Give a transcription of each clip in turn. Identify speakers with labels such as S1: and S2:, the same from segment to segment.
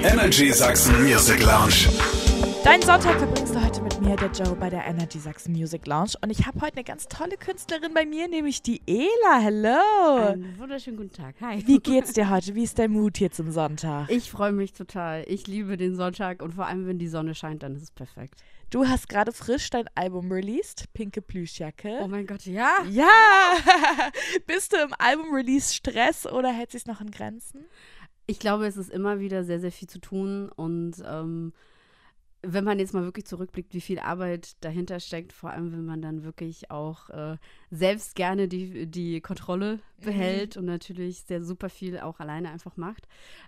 S1: Energy Sachsen Music Lounge.
S2: Deinen Sonntag verbringst du heute mit mir, der Joe, bei der Energy Sachsen Music Lounge. Und ich habe heute eine ganz tolle Künstlerin bei mir, nämlich die Ela. Hello!
S3: Einen wunderschönen guten Tag. Hi.
S2: Wie geht's dir heute? Wie ist dein Mut hier zum Sonntag?
S3: Ich freue mich total. Ich liebe den Sonntag und vor allem, wenn die Sonne scheint, dann ist es perfekt.
S2: Du hast gerade frisch dein Album released, Pinke Plüschjacke.
S3: Oh mein Gott, ja?
S2: Ja! Bist du im Album-Release-Stress oder hält sich's noch in Grenzen?
S3: Ich glaube, es ist immer wieder sehr, sehr viel zu tun und wenn man jetzt mal wirklich zurückblickt, wie viel Arbeit dahinter steckt, vor allem wenn man dann wirklich auch selbst gerne die Kontrolle behält und natürlich sehr super viel auch alleine einfach macht,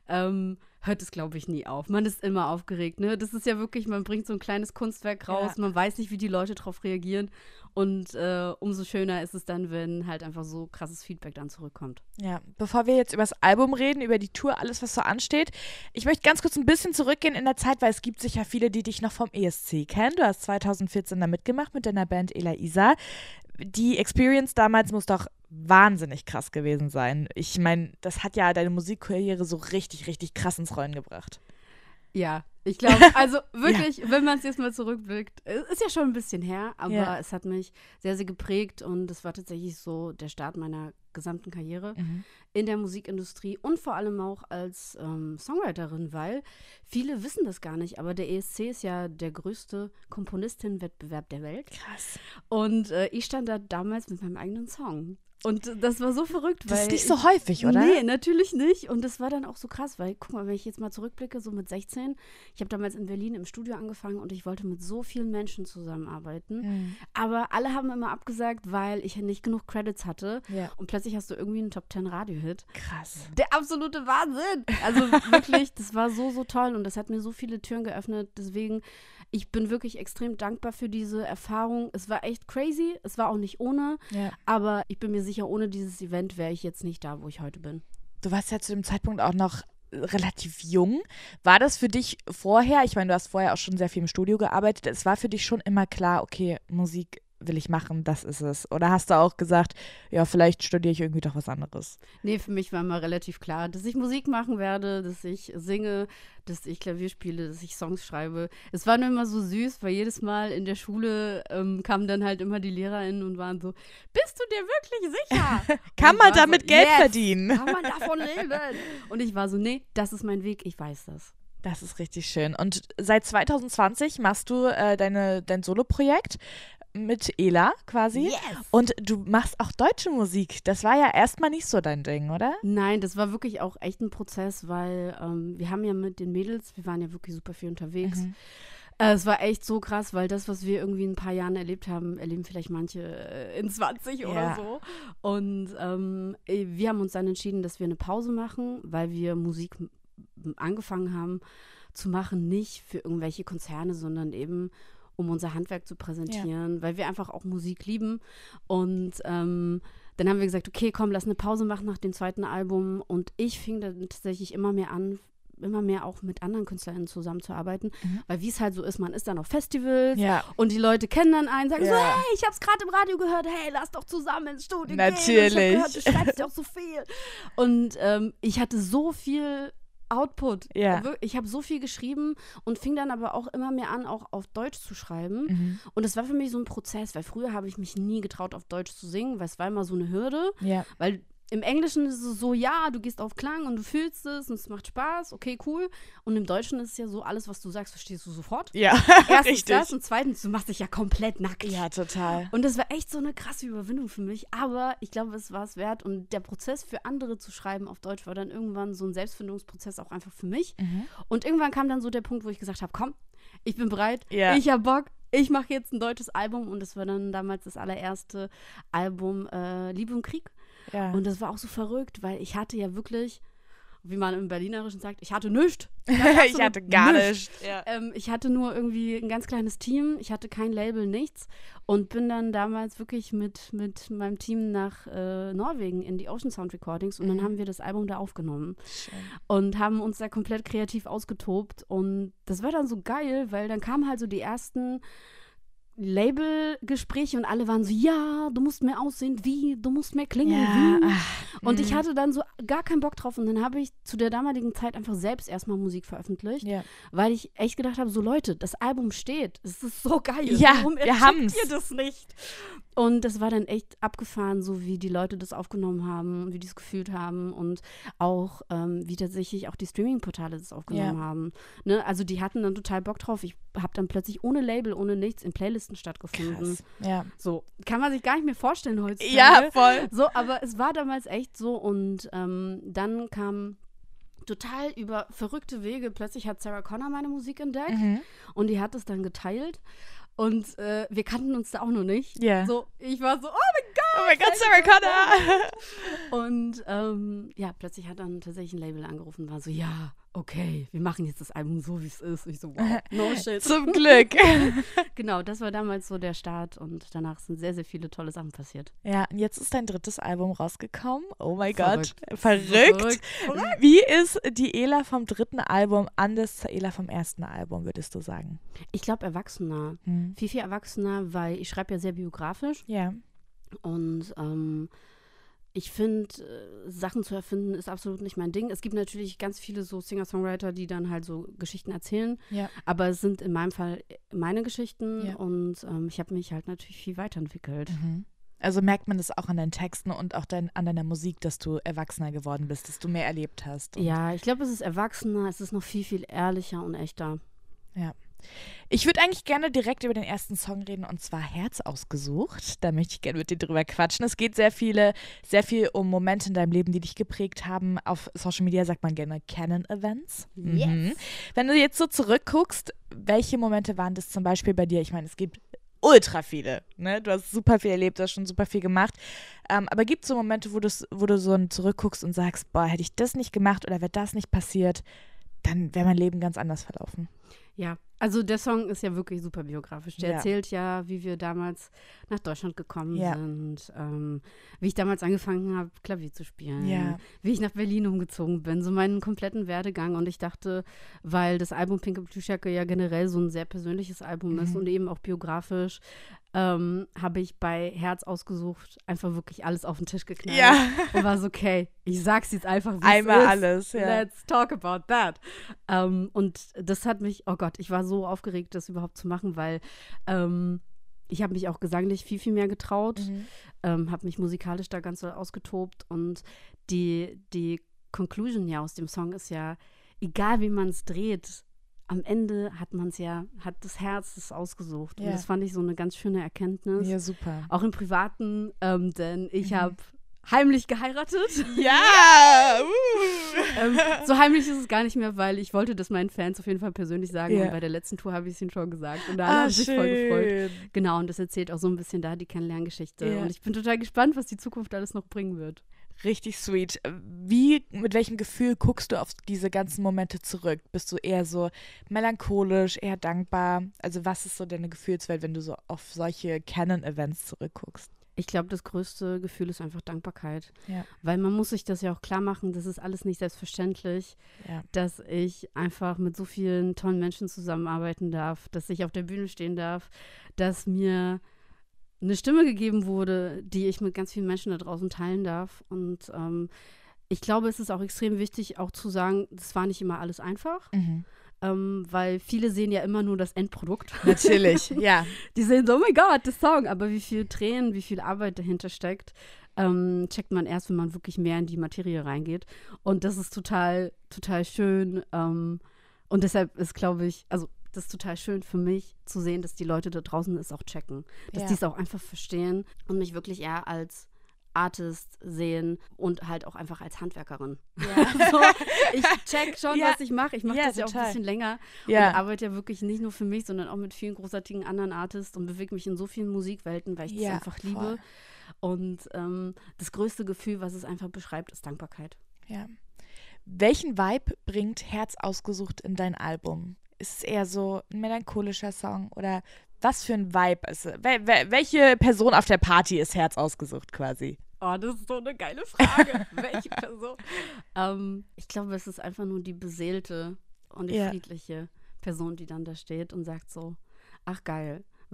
S3: hört es, glaube ich, nie auf. Man ist immer aufgeregt, ne? Das ist ja wirklich, man bringt so ein kleines Kunstwerk raus, man weiß nicht, wie die Leute drauf reagieren und umso schöner ist es dann, wenn halt einfach so krasses Feedback dann zurückkommt.
S2: Ja, bevor wir jetzt über das Album reden, über die Tour, alles, was so ansteht, ich möchte ganz kurz ein bisschen zurückgehen in der Zeit, weil es gibt sicher viele, die dich noch vom ESC kennen. Du hast 2014 da mitgemacht mit deiner Band Ela Isa. Die Experience damals muss doch wahnsinnig krass gewesen sein. Ich meine, das hat ja deine Musikkarriere so richtig, richtig krass ins Rollen gebracht.
S3: Ja, ich glaube, also wirklich, wenn man es jetzt mal zurückblickt, es ist ja schon ein bisschen her, aber es hat mich sehr, sehr geprägt und es war tatsächlich so der Start meiner gesamten Karriere in der Musikindustrie und vor allem auch als Songwriterin, weil viele wissen das gar nicht, aber der ESC ist ja der größte Komponistinnenwettbewerb der Welt.
S2: Krass.
S3: Und ich stand da damals mit meinem eigenen Song. Und das war so verrückt, weil...
S2: Das ist nicht so häufig, oder?
S3: Nee, natürlich nicht. Und das war dann auch so krass, weil, guck mal, wenn ich jetzt mal zurückblicke, so mit 16, ich habe damals in Berlin im Studio angefangen und ich wollte mit so vielen Menschen zusammenarbeiten. Aber alle haben immer abgesagt, weil ich nicht genug Credits hatte.
S2: Ja.
S3: Und plötzlich hast du irgendwie einen Top-10-Radio-Hit.
S2: Krass.
S3: Der absolute Wahnsinn. Also wirklich, das war so, so toll und das hat mir so viele Türen geöffnet. Deswegen, ich bin wirklich extrem dankbar für diese Erfahrung. Es war echt crazy, es war auch nicht ohne, aber ich bin mir sicher, ohne dieses Event wäre ich jetzt nicht da, wo ich heute bin.
S2: Du warst ja zu dem Zeitpunkt auch noch relativ jung. War das für dich vorher, ich meine, du hast vorher auch schon sehr viel im Studio gearbeitet, es war für dich schon immer klar, okay, Musik will ich machen, das ist es? Oder hast du auch gesagt, ja, vielleicht studiere ich irgendwie doch was anderes?
S3: Nee, für mich war immer relativ klar, dass ich Musik machen werde, dass ich singe, dass ich Klavier spiele, dass ich Songs schreibe. Es war nur immer so süß, weil jedes Mal in der Schule kamen dann halt immer die LehrerInnen und waren so, bist du dir wirklich sicher?
S2: Kann man damit so, Geld verdienen?
S3: Kann man davon leben? Und ich war so, nee, das ist mein Weg, ich weiß das.
S2: Das ist richtig schön. Und seit 2020 machst du dein Soloprojekt mit Ela quasi.
S3: Yes.
S2: Und du machst auch deutsche Musik. Das war ja erstmal nicht so dein Ding, oder?
S3: Nein, das war wirklich auch echt ein Prozess, weil wir haben ja mit den Mädels, wir waren ja wirklich super viel unterwegs. Es war echt so krass, weil das, was wir irgendwie in ein paar Jahren erlebt haben, erleben vielleicht manche in 20 oder so. Und wir haben uns dann entschieden, dass wir eine Pause machen, weil wir Musik angefangen haben zu machen, nicht für irgendwelche Konzerne, sondern eben um unser Handwerk zu präsentieren, weil wir einfach auch Musik lieben. Und dann haben wir gesagt, okay, komm, lass eine Pause machen nach dem zweiten Album. Und ich fing dann tatsächlich immer mehr auch mit anderen KünstlerInnen zusammenzuarbeiten, weil wie es halt so ist, man ist dann auf Festivals und die Leute kennen dann einen, sagen so, hey, ich hab's gerade im Radio gehört, hey, lass doch zusammen ins Studio gehen. Ich hab gehört, du schreibst ja auch so viel. Und ich hatte so viel Output. Ich habe so viel geschrieben und fing dann aber auch immer mehr an, auch auf Deutsch zu schreiben. Und das war für mich so ein Prozess, weil früher habe ich mich nie getraut, auf Deutsch zu singen, weil es war immer so eine Hürde. Weil im Englischen ist es so, ja, du gehst auf Klang und du fühlst es und es macht Spaß, okay, cool. Und im Deutschen ist es ja so, alles, was du sagst, verstehst du sofort.
S2: Ja,
S3: erstens
S2: richtig.
S3: Das und zweitens, du machst dich ja komplett nackt.
S2: Ja, total.
S3: Und das war echt so eine krasse Überwindung für mich, aber ich glaube, es war es wert und der Prozess für andere zu schreiben auf Deutsch war dann irgendwann so ein Selbstfindungsprozess auch einfach für mich. Und irgendwann kam dann so der Punkt, wo ich gesagt habe, komm, ich bin bereit, ich habe Bock, ich mache jetzt ein deutsches Album und es war dann damals das allererste Album Liebe und Krieg. Und das war auch so verrückt, weil ich hatte ja wirklich, wie man im Berlinerischen sagt, ich hatte nichts.
S2: Ich hatte gar nichts.
S3: Ich hatte nur irgendwie ein ganz kleines Team, ich hatte kein Label, nichts und bin dann damals wirklich mit meinem Team nach Norwegen in die Ocean Sound Recordings und dann haben wir das Album da aufgenommen.
S2: Schön.
S3: Und haben uns da komplett kreativ ausgetobt und das war dann so geil, weil dann kamen halt so die ersten Labelgespräche und alle waren so, ja, du musst mehr aussehen wie, du musst mehr klingen
S2: Ja,
S3: wie. Und ich hatte dann so gar keinen Bock drauf und dann habe ich zu der damaligen Zeit einfach selbst erstmal Musik veröffentlicht, weil ich echt gedacht habe, so Leute, das Album steht, es ist so geil, warum
S2: wir haben's.
S3: ihr das nicht? Und das war dann echt abgefahren, so wie die Leute das aufgenommen haben, wie die es gefühlt haben und auch, wie tatsächlich auch die Streaming-Portale das aufgenommen haben. Ne? Also die hatten dann total Bock drauf. Ich habe dann plötzlich ohne Label, ohne nichts in Playlisten stattgefunden.
S2: Krass. Ja.
S3: So, kann man sich gar nicht mehr vorstellen heutzutage.
S2: Ja, voll.
S3: So, aber es war damals echt so und dann kam total über verrückte Wege, plötzlich hat Sarah Connor meine Musik entdeckt und die hat es dann geteilt. Und wir kannten uns da auch noch nicht.
S2: Ja.
S3: So, ich war so, oh
S2: mein Gott, Sarah Connor!
S3: Und plötzlich hat dann tatsächlich ein Label angerufen und war so, ja, okay, wir machen jetzt das Album so, wie es ist. Ich so, wow, no shit.
S2: Zum Glück.
S3: Genau, das war damals so der Start und danach sind sehr, sehr viele tolle Sachen passiert.
S2: Ja, und jetzt ist dein 3. Album rausgekommen. Oh mein
S3: Verrückt.
S2: Gott. Verrückt. Wie ist die Ela vom 3. Album anders zur Ela vom 1. Album, würdest du sagen?
S3: Ich glaube, erwachsener. Viel, viel erwachsener, weil ich schreibe ja sehr biografisch.
S2: Ja.
S3: Und ich finde, Sachen zu erfinden ist absolut nicht mein Ding. Es gibt natürlich ganz viele so Singer-Songwriter, die dann halt so Geschichten erzählen.
S2: Ja.
S3: Aber es sind in meinem Fall meine Geschichten und ich habe mich halt natürlich viel weiterentwickelt.
S2: Also merkt man das auch an deinen Texten und auch an deiner Musik, dass du erwachsener geworden bist, dass du mehr erlebt hast.
S3: Ja, ich glaube, es ist erwachsener, es ist noch viel, viel ehrlicher und echter.
S2: Ja. Ich würde eigentlich gerne direkt über den ersten Song reden und zwar Herz ausgesucht. Da möchte ich gerne mit dir drüber quatschen. Es geht sehr viel um Momente in deinem Leben, die dich geprägt haben. Auf Social Media sagt man gerne Canon-Events.
S3: Yes.
S2: Wenn du jetzt so zurückguckst, welche Momente waren das zum Beispiel bei dir? Ich meine, es gibt ultra viele. Ne? Du hast super viel erlebt, du hast schon super viel gemacht. Aber gibt es so Momente, wo du so zurückguckst und sagst, boah, hätte ich das nicht gemacht oder wäre das nicht passiert, dann wäre mein Leben ganz anders verlaufen.
S3: Ja, also der Song ist ja wirklich super biografisch. Der erzählt ja, wie wir damals nach Deutschland gekommen sind, wie ich damals angefangen habe, Klavier zu spielen, wie ich nach Berlin umgezogen bin, so meinen kompletten Werdegang. Und ich dachte, weil das Album Pinke Plüschjacke ja generell so ein sehr persönliches Album ist und eben auch biografisch, habe ich bei Herz ausgesucht einfach wirklich alles auf den Tisch geknallt.
S2: Ja.
S3: Und war so, okay, ich sag's jetzt einfach, wie
S2: Einmal
S3: es ist.
S2: alles, ja.
S3: Let's talk about that. Und das hat mich, oh Gott, ich war so aufgeregt, das überhaupt zu machen, weil ich habe mich auch gesanglich viel, viel mehr getraut, habe mich musikalisch da ganz so ausgetobt und die Conclusion ja aus dem Song ist ja, egal wie man es dreht, am Ende hat das Herz es ausgesucht. Und das fand ich so eine ganz schöne Erkenntnis.
S2: Ja, super.
S3: Auch im Privaten, denn ich habe heimlich geheiratet.
S2: Ja!
S3: So heimlich ist es gar nicht mehr, weil ich wollte das meinen Fans auf jeden Fall persönlich sagen. Und bei der letzten Tour habe ich es ihnen schon gesagt. Und da haben sie sich voll gefreut. Genau, und das erzählt auch so ein bisschen da die Kennenlerngeschichte. Ja. Und ich bin total gespannt, was die Zukunft alles noch bringen wird.
S2: Richtig sweet. Mit welchem Gefühl guckst du auf diese ganzen Momente zurück? Bist du eher so melancholisch, eher dankbar? Also was ist so deine Gefühlswelt, wenn du so auf solche Canon-Events zurückguckst?
S3: Ich glaube, das größte Gefühl ist einfach Dankbarkeit.
S2: Ja.
S3: Weil man muss sich das ja auch klar machen, das ist alles nicht selbstverständlich, dass ich einfach mit so vielen tollen Menschen zusammenarbeiten darf, dass ich auf der Bühne stehen darf, dass mir eine Stimme gegeben wurde, die ich mit ganz vielen Menschen da draußen teilen darf. Und ich glaube, es ist auch extrem wichtig, auch zu sagen, das war nicht immer alles einfach. Weil viele sehen ja immer nur das Endprodukt.
S2: Natürlich, ja.
S3: Die sehen so, oh mein Gott, das Song. Aber wie viel Tränen, wie viel Arbeit dahinter steckt, checkt man erst, wenn man wirklich mehr in die Materie reingeht. Und das ist total, total schön. Und deshalb ist, glaube ich, also das ist total schön für mich zu sehen, dass die Leute da draußen es auch checken. Dass die es auch einfach verstehen und mich wirklich eher als Artist sehen und halt auch einfach als Handwerkerin. Ja. So, ich check schon, was ich mache. Ich mache das ja auch ein bisschen länger und arbeite ja wirklich nicht nur für mich, sondern auch mit vielen großartigen anderen Artists und bewege mich in so vielen Musikwelten, weil ich das einfach liebe. Und das größte Gefühl, was es einfach beschreibt, ist Dankbarkeit.
S2: Ja. Welchen Vibe bringt Herz ausgesucht in dein Album? Ist es eher so ein melancholischer Song oder was für ein Vibe ist es? Welche Person auf der Party ist Herz ausgesucht quasi?
S3: Oh, das ist so eine geile Frage. Welche Person? Ich glaube, es ist einfach nur die beseelte und die friedliche Person, die dann da steht und sagt so, ach geil,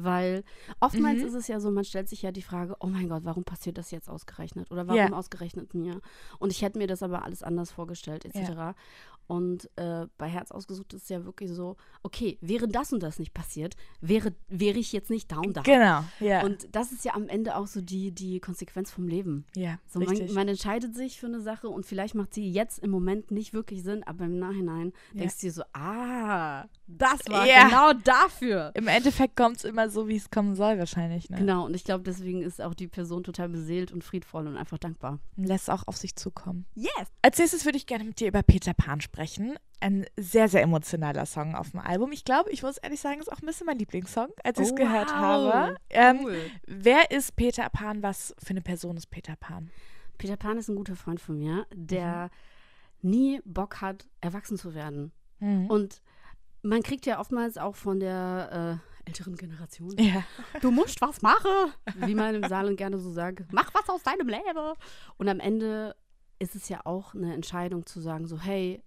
S3: Weil oftmals ist es ja so, man stellt sich ja die Frage, oh mein Gott, warum passiert das jetzt ausgerechnet? Oder warum ausgerechnet mir? Und ich hätte mir das aber alles anders vorgestellt, etc.
S2: Ja.
S3: Und bei Herz ausgesucht ist es ja wirklich so, okay, wäre das und das nicht passiert, wäre ich jetzt nicht down da.
S2: Genau, ja.
S3: Und das ist ja am Ende auch so die Konsequenz vom Leben.
S2: Ja,
S3: So,
S2: richtig.
S3: man entscheidet sich für eine Sache und vielleicht macht sie jetzt im Moment nicht wirklich Sinn, aber im Nachhinein denkst du dir so, das war genau dafür.
S2: Im Endeffekt kommt es immer so, wie es kommen soll wahrscheinlich. Ne?
S3: Genau, und ich glaube, deswegen ist auch die Person total beseelt und friedvoll und einfach dankbar.
S2: Und lässt auch auf sich zukommen.
S3: Yes!
S2: Als nächstes würde ich gerne mit dir über Peter Pan sprechen. Ein sehr, sehr emotionaler Song auf dem Album. Ich glaube, ich muss ehrlich sagen, ist auch ein bisschen mein Lieblingssong, als ich es gehört habe.
S3: Cool.
S2: Wer ist Peter Pan? Was für eine Person ist Peter Pan?
S3: Peter Pan ist ein guter Freund von mir, der nie Bock hat, erwachsen zu werden. Und man kriegt ja oftmals auch von der älteren Generation, du musst was machen, wie man im Saarland gerne so sagt, mach was aus deinem Leben. Und am Ende ist es ja auch eine Entscheidung zu sagen, so hey,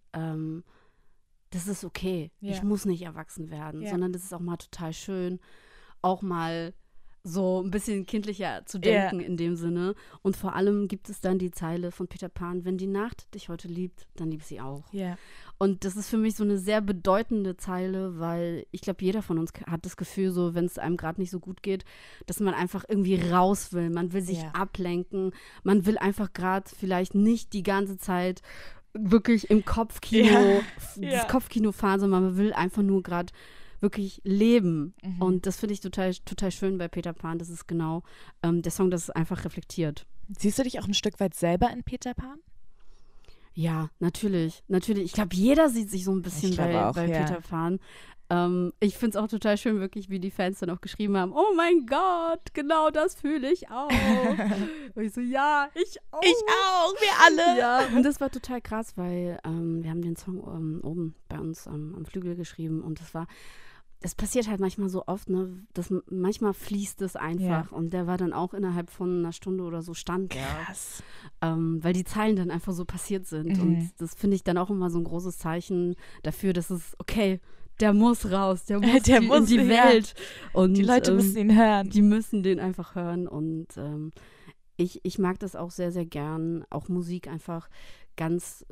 S3: das ist okay, ich muss nicht erwachsen werden, sondern das ist auch mal total schön, auch mal so ein bisschen kindlicher zu denken in dem Sinne. Und vor allem gibt es dann die Zeile von Peter Pan, wenn die Nacht dich heute liebt, dann liebt sie auch.
S2: Ja.
S3: Und das ist für mich so eine sehr bedeutende Zeile, weil ich glaube, jeder von uns hat das Gefühl, so wenn es einem gerade nicht so gut geht, dass man einfach irgendwie raus will. Man will sich ablenken. Man will einfach gerade vielleicht nicht die ganze Zeit wirklich im Kopfkino, das Kopfkino fahren, sondern man will einfach nur gerade wirklich leben. Und das finde ich total, total schön bei Peter Pan. Das ist genau der Song, das einfach reflektiert.
S2: Siehst du dich auch ein Stück weit selber in Peter Pan?
S3: Ja, natürlich. Ich glaube, jeder sieht sich so ein bisschen bei Peter Pan. Ich finde es auch total schön, wirklich, wie die Fans dann auch geschrieben haben, oh mein Gott, genau das fühle ich auch. Und ich so, ja, ich auch.
S2: Ich auch, wir alle.
S3: Ja, und das war total krass, weil wir haben den Song oben bei uns am Flügel geschrieben und es passiert halt manchmal so oft, ne, dass manchmal fließt es einfach und der war dann auch innerhalb von einer Stunde oder so stand der.
S2: Krass.
S3: Weil die Zeilen dann einfach so passiert sind und das finde ich dann auch immer so ein großes Zeichen dafür, dass es, okay, der muss raus, der muss in die Welt. Und
S2: die Leute müssen ihn hören.
S3: Die müssen den einfach hören und ich mag das auch sehr, sehr gern, auch Musik einfach ganz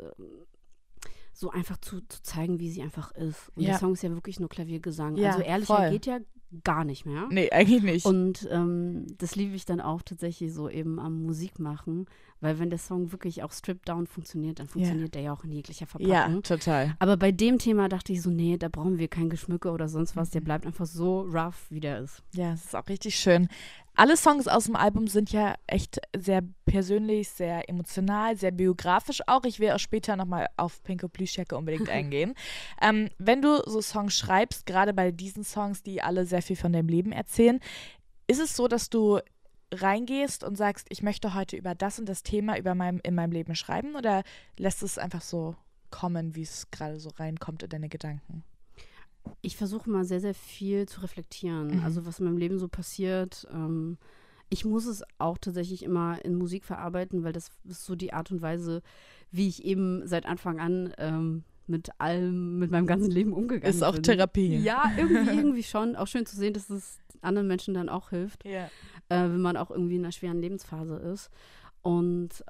S3: so einfach zu zeigen, wie sie einfach ist. Und der Song ist ja wirklich nur Klaviergesang.
S2: Ja,
S3: also ehrlicher geht ja gar nicht mehr.
S2: Nee, eigentlich nicht.
S3: Und das liebe ich dann auch tatsächlich so eben am Musikmachen, weil wenn der Song wirklich auch stripped down funktioniert, dann funktioniert der ja auch in jeglicher Verpackung.
S2: Ja, total.
S3: Aber bei dem Thema dachte ich so, nee, da brauchen wir kein Geschmücke oder sonst was. Der bleibt einfach so rough, wie der ist.
S2: Ja, es ist auch richtig schön. Alle Songs aus dem Album sind ja echt sehr persönlich, sehr emotional, sehr biografisch auch. Ich will auch später nochmal auf Pinko Plüschjacke unbedingt eingehen. Wenn du so Songs schreibst, gerade bei diesen Songs, die alle sehr viel von deinem Leben erzählen, ist es so, dass du reingehst und sagst, ich möchte heute über das und das Thema in meinem Leben schreiben, oder lässt es einfach so kommen, wie es gerade so reinkommt in deine Gedanken?
S3: Ich versuche mal sehr, sehr viel zu reflektieren, also was in meinem Leben so passiert. Ich muss es auch tatsächlich immer in Musik verarbeiten, weil das ist so die Art und Weise, wie ich eben seit Anfang an mit meinem ganzen Leben umgegangen bin.
S2: Ist auch Therapie.
S3: Ja, irgendwie schon. Auch schön zu sehen, dass es anderen Menschen dann auch hilft, wenn man auch irgendwie in einer schweren Lebensphase ist. Und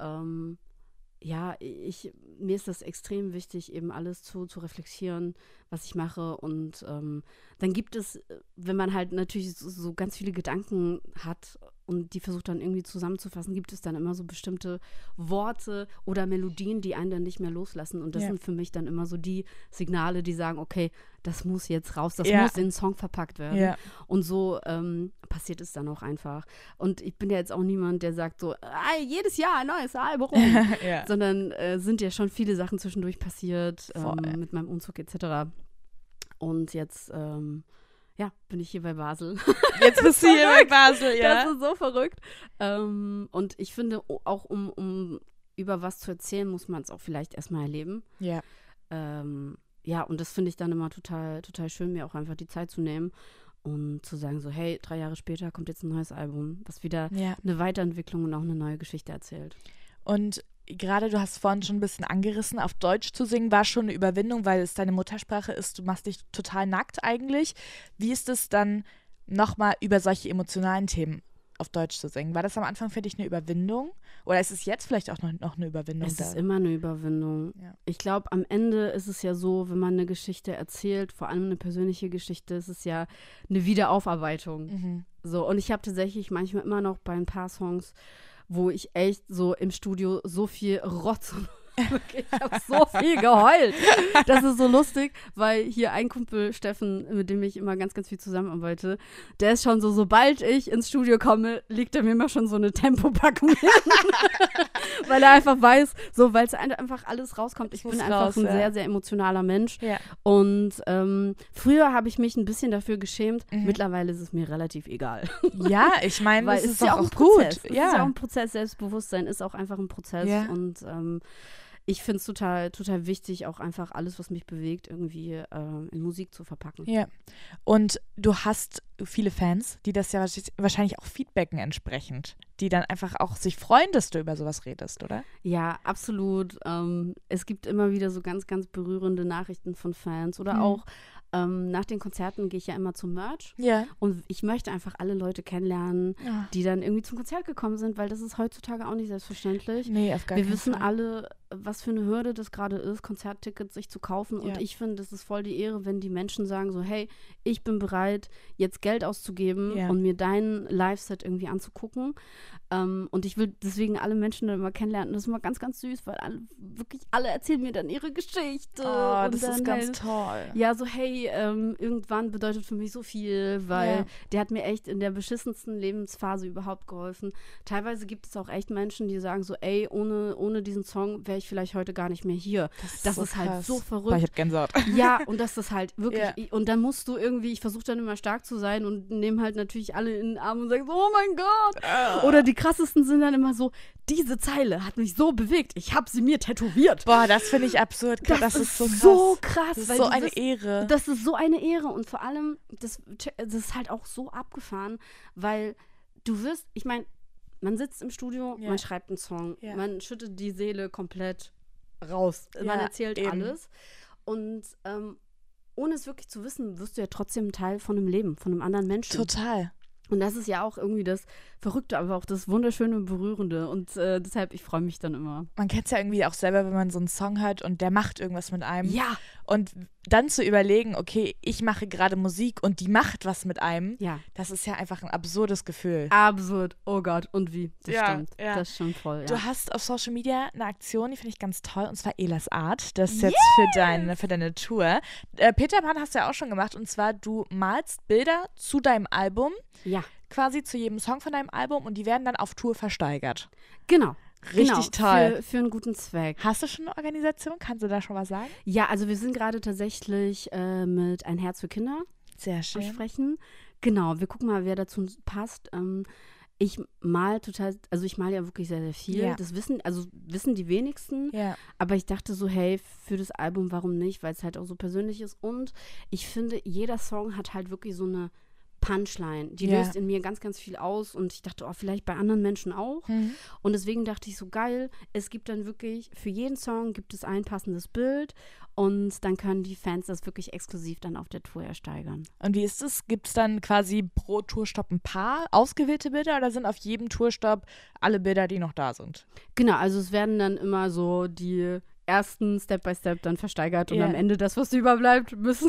S3: mir ist das extrem wichtig, eben alles zu reflektieren, was ich mache. Und dann gibt es, wenn man halt natürlich so ganz viele Gedanken hat und die versucht dann irgendwie zusammenzufassen, gibt es dann immer so bestimmte Worte oder Melodien, die einen dann nicht mehr loslassen. Und das sind für mich dann immer so die Signale, die sagen, okay, das muss jetzt raus, das muss in einen Song verpackt werden. Ja. Und so passiert es dann auch einfach. Und ich bin ja jetzt auch niemand, der sagt so, jedes Jahr ein neues Album. Sondern sind ja schon viele Sachen zwischendurch passiert, mit meinem Umzug etc. Und jetzt bin ich hier bei Basel.
S2: Jetzt bist du hier bei Basel, ja.
S3: Das ist so verrückt. Und ich finde, auch um über was zu erzählen, muss man es auch vielleicht erstmal erleben.
S2: Ja.
S3: Und das finde ich dann immer total, total schön, mir auch einfach die Zeit zu nehmen und zu sagen so, hey, 3 Jahre später kommt jetzt ein neues Album, was wieder eine Weiterentwicklung und auch eine neue Geschichte erzählt.
S2: Und gerade, du hast vorhin schon ein bisschen angerissen, auf Deutsch zu singen war schon eine Überwindung, weil es deine Muttersprache ist. Du machst dich total nackt eigentlich. Wie ist es dann, nochmal über solche emotionalen Themen auf Deutsch zu singen. War das am Anfang für dich eine Überwindung? Oder ist es jetzt vielleicht auch noch eine Überwindung?
S3: Es ist immer eine Überwindung.
S2: Ja.
S3: Ich glaube, am Ende ist es ja so, wenn man eine Geschichte erzählt, vor allem eine persönliche Geschichte, ist es ja eine Wiederaufarbeitung.
S2: Mhm.
S3: So, und ich habe tatsächlich manchmal immer noch bei ein paar Songs, wo ich echt so im Studio so viel Rotz und wirklich, ich habe so viel geheult. Das ist so lustig, weil hier ein Kumpel, Steffen, mit dem ich immer ganz, ganz viel zusammenarbeite, der ist schon so, sobald ich ins Studio komme, legt er mir immer schon so eine Tempopackung hin. Weil er einfach weiß, so, weil es einfach alles rauskommt. Ich bin einfach ein sehr, sehr emotionaler Mensch.
S2: Ja.
S3: Und früher habe ich mich ein bisschen dafür geschämt. Mittlerweile ist es mir relativ egal.
S2: Ja, ich meine,
S3: Weil
S2: es ist
S3: ja
S2: auch
S3: ein
S2: gut.
S3: Prozess. Es ist ja auch ein Prozess. Selbstbewusstsein ist auch einfach ein Prozess.
S2: Ja.
S3: Und ich finde es total, total wichtig, auch einfach alles, was mich bewegt, irgendwie in Musik zu verpacken.
S2: Ja. Und du hast viele Fans, die das ja wahrscheinlich auch feedbacken entsprechend, die dann einfach auch sich freuen, dass du über sowas redest, oder?
S3: Ja, absolut. Es gibt immer wieder so ganz, ganz berührende Nachrichten von Fans oder auch nach den Konzerten gehe ich ja immer zum Merch.
S2: Ja.
S3: Und ich möchte einfach alle Leute kennenlernen,
S2: Ja.
S3: die dann irgendwie zum Konzert gekommen sind, weil das ist heutzutage auch nicht selbstverständlich.
S2: Nee, auf gar
S3: Wir
S2: keinen
S3: wissen
S2: Fall.
S3: alle, was für eine Hürde das gerade ist, Konzerttickets sich zu kaufen. Und
S2: Ja.
S3: ich finde, das ist voll die Ehre, wenn die Menschen sagen so, hey, ich bin bereit, jetzt Geld auszugeben
S2: Ja.
S3: und mir dein Live-Set irgendwie anzugucken. Und ich will deswegen alle Menschen dann immer kennenlernen. Das ist immer ganz, ganz süß, weil wirklich alle erzählen mir dann ihre Geschichte.
S2: Oh,
S3: und
S2: das
S3: dann
S2: ist ganz
S3: halt,
S2: toll.
S3: ja, so hey, irgendwann bedeutet für mich so viel, weil
S2: Ja.
S3: der hat mir echt in der beschissensten Lebensphase überhaupt geholfen. Teilweise gibt es auch echt Menschen, die sagen so, ey, ohne diesen Song wäre ich vielleicht heute gar nicht mehr hier. Das ist halt
S2: krass.
S3: so
S2: Boah,
S3: verrückt.
S2: ich hab Gänsehaut.
S3: Ja, und das ist halt wirklich,
S2: Ja.
S3: und dann musst du irgendwie, ich versuche dann immer stark zu sein und nehme halt natürlich alle in den Arm und sage so, oh mein Gott. Oder die krassesten sind dann immer so, diese Zeile hat mich so bewegt, ich habe sie mir tätowiert.
S2: Boah, das finde ich absurd. Das ist so krass.
S3: so krass.
S2: Das ist
S3: weil
S2: so
S3: du
S2: eine
S3: wirst-
S2: Ehre.
S3: Das ist so eine Ehre und vor allem, das ist halt auch so abgefahren, weil du wirst, ich meine, man sitzt im Studio,
S2: Ja.
S3: man schreibt einen Song,
S2: Ja.
S3: man schüttet die Seele komplett raus, man
S2: Ja,
S3: erzählt
S2: eben.
S3: alles und ohne es wirklich zu wissen, wirst du ja trotzdem ein Teil von einem Leben, von einem anderen Menschen.
S2: Total.
S3: Und das ist ja auch irgendwie das Verrückte, aber auch das Wunderschöne und Berührende. Und deshalb, ich freue mich dann immer.
S2: Man kennt es ja irgendwie auch selber, wenn man so einen Song hört und der macht irgendwas mit einem.
S3: Ja.
S2: Und dann zu überlegen, okay, ich mache gerade Musik und die macht was mit einem,
S3: Ja.
S2: das ist ja einfach ein absurdes Gefühl.
S3: Absurd. Oh Gott. Und wie? Das
S2: Ja,
S3: stimmt.
S2: ja.
S3: Das stimmt voll. Ja.
S2: Du hast auf Social Media eine Aktion, die finde ich ganz toll, und zwar Elas Art. Das ist jetzt für deine Tour. Peter Pan hast du ja auch schon gemacht, und zwar du malst Bilder zu deinem Album,
S3: Ja.
S2: quasi zu jedem Song von deinem Album, und die werden dann auf Tour versteigert.
S3: Genau.
S2: Richtig toll.
S3: Für einen guten Zweck.
S2: Hast du schon eine Organisation? Kannst du da schon was sagen?
S3: Ja, also wir sind gerade tatsächlich mit Ein Herz für Kinder
S2: Sehr
S3: am
S2: schön.
S3: Sprechen. Genau, wir gucken mal, wer dazu passt. Ich mal ich mal ja wirklich sehr, sehr viel.
S2: Ja.
S3: Das wissen die wenigsten.
S2: Ja.
S3: Aber ich dachte so, hey, für das Album, warum nicht? Weil es halt auch so persönlich ist. Und ich finde, jeder Song hat halt wirklich so eine Punchline. Die
S2: Ja.
S3: löst in mir ganz, ganz viel aus. Und ich dachte, oh, vielleicht bei anderen Menschen auch. Und deswegen dachte ich so, geil, es gibt dann wirklich, für jeden Song gibt es ein passendes Bild. Und dann können die Fans das wirklich exklusiv dann auf der Tour ersteigern.
S2: Und wie ist es? Gibt es dann quasi pro Tourstopp ein paar ausgewählte Bilder, oder sind auf jedem Tourstopp alle Bilder, die noch da sind?
S3: Genau, also es werden dann immer so die ersten Step by Step dann versteigert und
S2: Ja.
S3: am Ende das, was überbleibt, müssen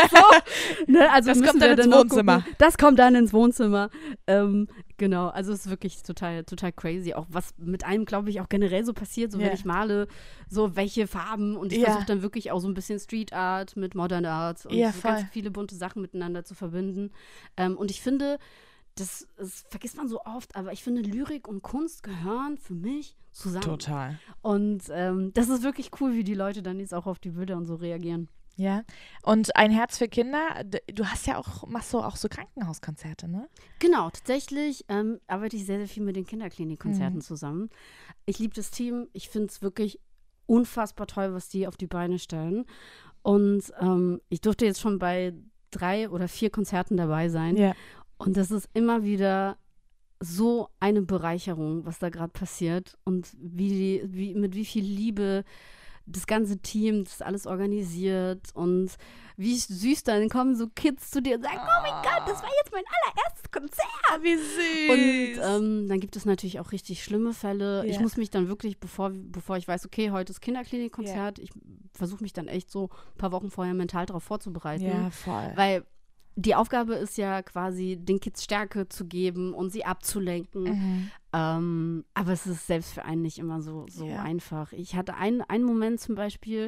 S3: so, ne? Also
S2: Das
S3: müssen
S2: kommt dann
S3: wir
S2: ins
S3: noch
S2: Wohnzimmer.
S3: gucken. Das kommt dann ins Wohnzimmer. Genau, also es ist wirklich total, total crazy. Auch was mit einem, glaube ich, auch generell so passiert, so
S2: Ja.
S3: wenn ich male, so welche Farben und ich
S2: Ja.
S3: versuche dann wirklich auch so ein bisschen Street Art mit Modern Art und
S2: Ja,
S3: so ganz
S2: voll.
S3: viele bunte Sachen miteinander zu verbinden. Und ich finde, das vergisst man so oft, aber ich finde, Lyrik und Kunst gehören für mich zusammen.
S2: Total.
S3: Und das ist wirklich cool, wie die Leute dann jetzt auch auf die Bilder und so reagieren.
S2: Ja. Und Ein Herz für Kinder, du machst auch so Krankenhauskonzerte, ne?
S3: Genau, tatsächlich arbeite ich sehr, sehr viel mit den Kinderklinikkonzerten zusammen. Ich liebe das Team. Ich finde es wirklich unfassbar toll, was die auf die Beine stellen. Und ich durfte jetzt schon bei 3 oder 4 Konzerten dabei sein.
S2: Ja.
S3: Und das ist immer wieder so eine Bereicherung, was da gerade passiert und mit wie viel Liebe das ganze Team, das alles organisiert und wie süß, dann kommen so Kids zu dir und sagen, oh mein Gott, das war jetzt mein allererstes Konzert.
S2: Wie süß.
S3: Und dann gibt es natürlich auch richtig schlimme Fälle. Ich muss mich dann wirklich, bevor ich weiß, okay, heute ist Kinderklinikkonzert, ich versuche mich dann echt so ein paar Wochen vorher mental darauf vorzubereiten.
S2: Ja, voll.
S3: Weil die Aufgabe ist ja quasi, den Kids Stärke zu geben und sie abzulenken. Aber es ist selbst für einen nicht immer so einfach. Ich hatte einen Moment zum Beispiel,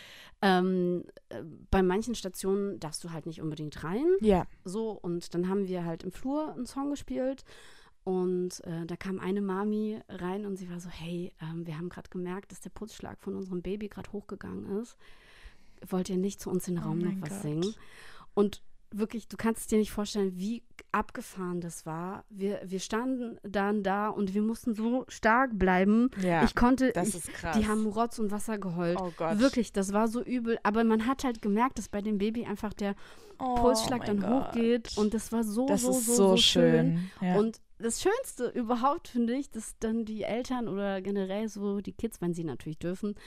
S3: bei manchen Stationen darfst du halt nicht unbedingt rein.
S2: Ja.
S3: So, und dann haben wir halt im Flur einen Song gespielt und da kam eine Mami rein und sie war so, hey, wir haben gerade gemerkt, dass der Pulsschlag von unserem Baby gerade hochgegangen ist. Wollt ihr nicht zu uns in den Raum noch was singen? Und wirklich, du kannst dir nicht vorstellen, wie abgefahren das war. Wir standen dann da und wir mussten so stark bleiben.
S2: Ja,
S3: das
S2: ist krass.
S3: Die haben Rotz und Wasser geheult.
S2: Oh Gott.
S3: Wirklich, das war so übel. Aber man hat halt gemerkt, dass bei dem Baby einfach der Pulsschlag dann hochgeht. Und das war so schön.
S2: Ja.
S3: Und das Schönste überhaupt, finde ich, dass dann die Eltern oder generell so die Kids, wenn sie natürlich dürfen,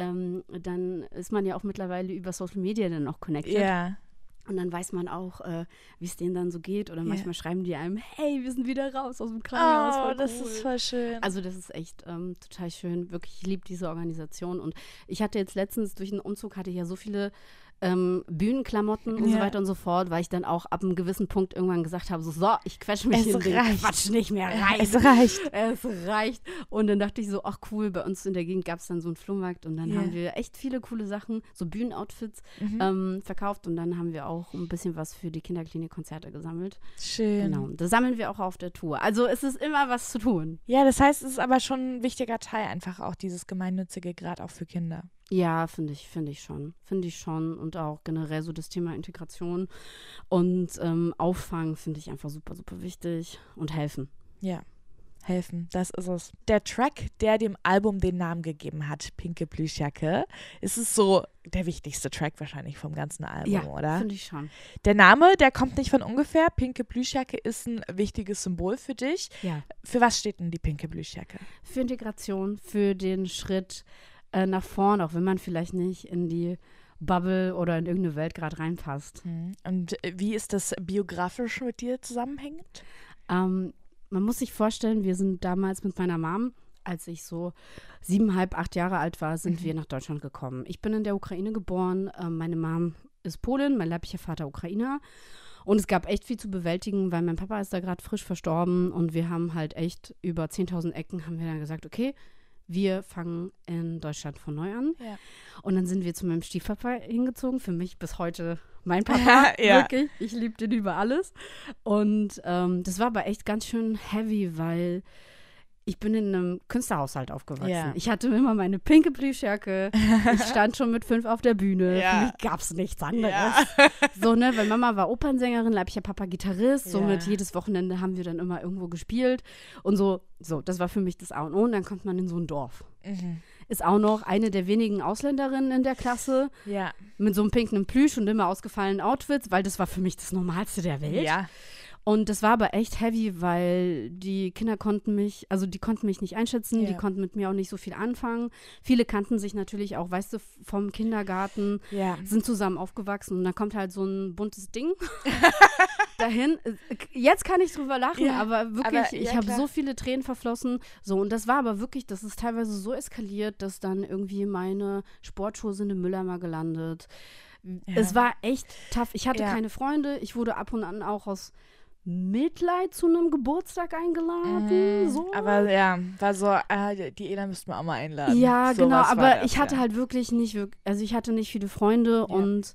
S3: dann ist man ja auch mittlerweile über Social Media dann auch connected.
S2: Ja.
S3: Und dann weiß man auch, wie es denen dann so geht. Oder manchmal schreiben die einem, hey, wir sind wieder raus aus dem Krankenhaus.
S2: Oh,
S3: voll
S2: das
S3: cool.
S2: ist voll schön.
S3: Also das ist echt total schön. Wirklich, ich liebe diese Organisation. Und ich hatte jetzt letztens durch den Umzug, hatte ich ja so viele Bühnenklamotten und so weiter und so fort, weil ich dann auch ab einem gewissen Punkt irgendwann gesagt habe, so, ich quetsche mich in den Quatsch nicht mehr rein.
S2: Es reicht.
S3: Es reicht. Und dann dachte ich so, ach cool, bei uns in der Gegend gab es dann so einen Flohmarkt und dann haben wir echt viele coole Sachen, so Bühnenoutfits verkauft und dann haben wir auch ein bisschen was für die Kinderklinikkonzerte gesammelt.
S2: Schön.
S3: Genau, das sammeln wir auch auf der Tour. Also es ist immer was zu tun.
S2: Ja, das heißt, es ist aber schon ein wichtiger Teil einfach auch dieses Gemeinnützige, gerade auch für Kinder.
S3: Ja, finde ich schon. Und auch generell so das Thema Integration und Auffangen finde ich einfach super, super wichtig und helfen.
S2: Ja, helfen, das ist es. Der Track, der dem Album den Namen gegeben hat, Pinke Plüschjacke, ist es so der wichtigste Track wahrscheinlich vom ganzen Album, oder?
S3: Ja, finde ich schon.
S2: Der Name, der kommt nicht von ungefähr. Pinke Plüschjacke ist ein wichtiges Symbol für dich.
S3: Ja.
S2: Für was steht denn die Pinke Plüschjacke?
S3: Für Integration, für den Schritt nach vorn, auch wenn man vielleicht nicht in die Bubble oder in irgendeine Welt gerade reinpasst.
S2: Und wie ist das biografisch mit dir zusammenhängend?
S3: Man muss sich vorstellen, wir sind damals mit meiner Mom, als ich so 7,5, 8 Jahre alt war, sind wir nach Deutschland gekommen. Ich bin in der Ukraine geboren, meine Mom ist Polin, mein leiblicher Vater Ukrainer. Und es gab echt viel zu bewältigen, weil mein Papa ist da gerade frisch verstorben und wir haben halt echt über 10.000 Ecken haben wir dann gesagt, okay, wir fangen in Deutschland von neu an. Ja. Und dann sind wir zu meinem Stiefpapa hingezogen. Für mich bis heute mein Papa. Wirklich. Ich liebe den über alles. Und das war aber echt ganz schön heavy, weil ich bin in einem Künstlerhaushalt aufgewachsen. Ja. Ich hatte immer meine pinke Plüschjacke. Ich stand schon mit 5 auf der Bühne. Für mich gab es nichts anderes. Ja. So, ne, weil Mama war Opernsängerin, leiblicher Papa Gitarrist. Somit jedes Wochenende haben wir dann immer irgendwo gespielt. Und so, das war für mich das A und O. Und dann kommt man in so ein Dorf. Ist auch noch eine der wenigen Ausländerinnen in der Klasse. Ja. Mit so einem pinken Plüsch und immer ausgefallenen Outfits, weil das war für mich das Normalste der Welt. Ja. Und das war aber echt heavy, weil die Kinder konnten mich nicht einschätzen, die konnten mit mir auch nicht so viel anfangen. Viele kannten sich natürlich auch, weißt du, vom Kindergarten, sind zusammen aufgewachsen und dann kommt halt so ein buntes Ding dahin. Jetzt kann ich drüber lachen, aber wirklich, ich habe so viele Tränen verflossen. So, und das war aber wirklich, das ist teilweise so eskaliert, dass dann irgendwie meine Sportschuhe sind im Mülleimer gelandet. Ja. Es war echt tough. Ich hatte keine Freunde. Ich wurde ab und an auch aus Mitleid zu einem Geburtstag eingeladen. So.
S2: Aber war so, die Ela müssten wir auch mal einladen.
S3: Ja, so genau, aber ich hatte halt wirklich nicht, also ich hatte nicht viele Freunde und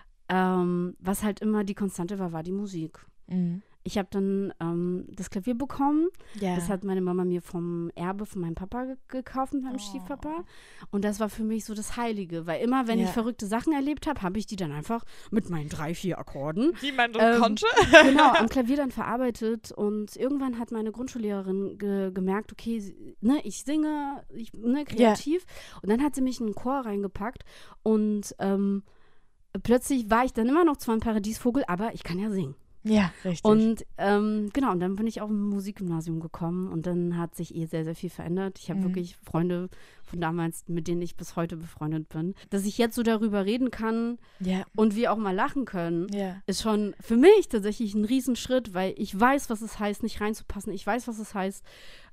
S3: was halt immer die Konstante war die Musik. Ich habe dann das Klavier bekommen. Ja. Das hat meine Mama mir vom Erbe von meinem Papa gekauft, mit meinem Stiefpapa. Und das war für mich so das Heilige. Weil immer, wenn ich verrückte Sachen erlebt habe, habe ich die dann einfach mit meinen 3, 4 Akkorden,
S2: die man konnte,
S3: genau, am Klavier dann verarbeitet. Und irgendwann hat meine Grundschullehrerin gemerkt, okay, ich singe, kreativ. Und dann hat sie mich in einen Chor reingepackt. Und plötzlich war ich dann immer noch zwar ein Paradiesvogel, aber ich kann ja singen.
S2: Ja, richtig.
S3: Und genau, und dann bin ich auf ein Musikgymnasium gekommen und dann hat sich sehr, sehr viel verändert. Ich habe wirklich Freunde von damals, mit denen ich bis heute befreundet bin. Dass ich jetzt so darüber reden kann und wir auch mal lachen können, ist schon für mich tatsächlich ein Riesenschritt, weil ich weiß, was es heißt, nicht reinzupassen. Ich weiß, was es heißt,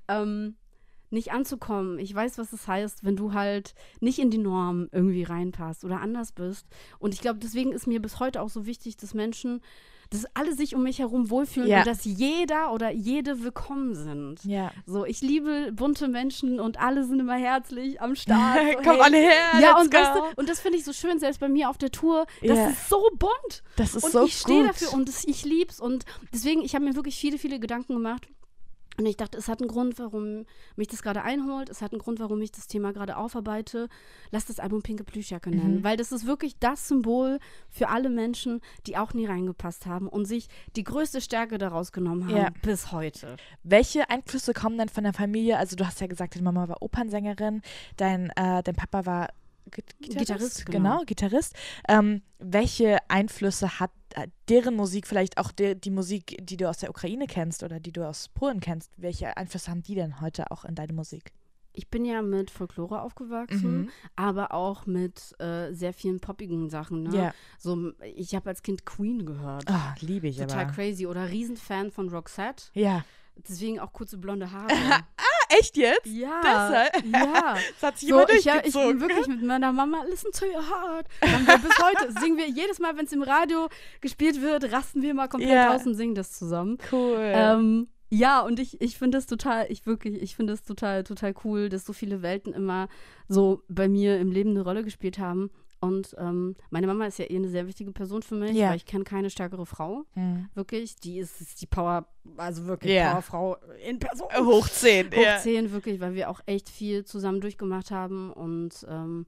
S3: nicht anzukommen. Ich weiß, was es heißt, wenn du halt nicht in die Norm irgendwie reinpasst oder anders bist. Und ich glaube, deswegen ist mir bis heute auch so wichtig, dass alle sich um mich herum wohlfühlen und dass jeder oder jede willkommen sind.
S2: Ja.
S3: So, ich liebe bunte Menschen und alle sind immer herzlich am Start. So,
S2: Komm alle her,
S3: ja,
S2: let's
S3: und
S2: go.
S3: weißt du, und das finde ich so schön, selbst bei mir auf der Tour, das ist so bunt.
S2: Das ist
S3: und
S2: so
S3: ich stehe
S2: gut.
S3: dafür und ich lieb's. Und deswegen, ich habe mir wirklich viele, viele Gedanken gemacht. Und ich dachte, es hat einen Grund, warum mich das gerade einholt. Es hat einen Grund, warum ich das Thema gerade aufarbeite. Lass das Album Pinke Plüschjacke nennen. Weil das ist wirklich das Symbol für alle Menschen, die auch nie reingepasst haben und sich die größte Stärke daraus genommen haben bis heute.
S2: Welche Einflüsse kommen denn von der Familie? Also du hast ja gesagt, deine Mama war Opernsängerin, dein Papa war Gitarrist. Genau, Gitarrist. Welche Einflüsse hat deren Musik, vielleicht auch die Musik, die du aus der Ukraine kennst oder die du aus Polen kennst, welche Einflüsse haben die denn heute auch in deine Musik?
S3: Ich bin ja mit Folklore aufgewachsen, aber auch mit sehr vielen poppigen Sachen. Ne?
S2: Ja.
S3: So, ich habe als Kind Queen gehört.
S2: Ah, liebe ich
S3: Total
S2: aber.
S3: crazy. Oder Riesenfan von Roxette.
S2: Ja.
S3: Deswegen auch kurze blonde Haare.
S2: Echt jetzt?
S3: Ja.
S2: Deshalb?
S3: Ja.
S2: Das hat sich
S3: So,
S2: immer
S3: ich
S2: durchgezogen.
S3: bin wirklich mit meiner Mama, listen to your heart. Dann wir bis heute singen wir jedes Mal, wenn es im Radio gespielt wird, rasten wir mal komplett aus und singen das zusammen.
S2: Cool.
S3: Ja, und ich finde das total, ich finde das total, total cool, dass so viele Welten immer so bei mir im Leben eine Rolle gespielt haben. Und meine Mama ist ja eine sehr wichtige Person für mich, weil ich kenne keine stärkere Frau. Wirklich, die ist die Power, also wirklich Powerfrau in Person.
S2: Hoch 10.
S3: Hoch 10, wirklich, weil wir auch echt viel zusammen durchgemacht haben und